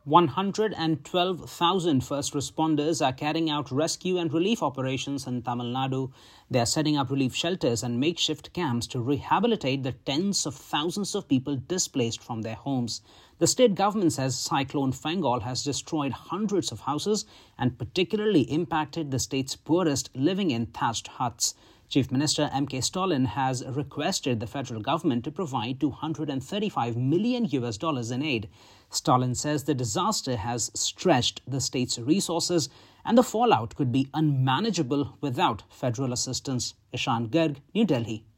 112,000 first responders are carrying out rescue and relief operations in Tamil Nadu. They are setting up relief shelters and makeshift camps to rehabilitate the tens of thousands of people displaced from their homes. The state government says Cyclone Fangol has destroyed hundreds of houses and particularly impacted the state's poorest living in thatched huts. Chief Minister M.K. Stalin has requested the federal government to provide $235 million in aid. Stalin says the disaster has stretched the state's resources and the fallout could be unmanageable without federal assistance. Ishan Garg, New Delhi.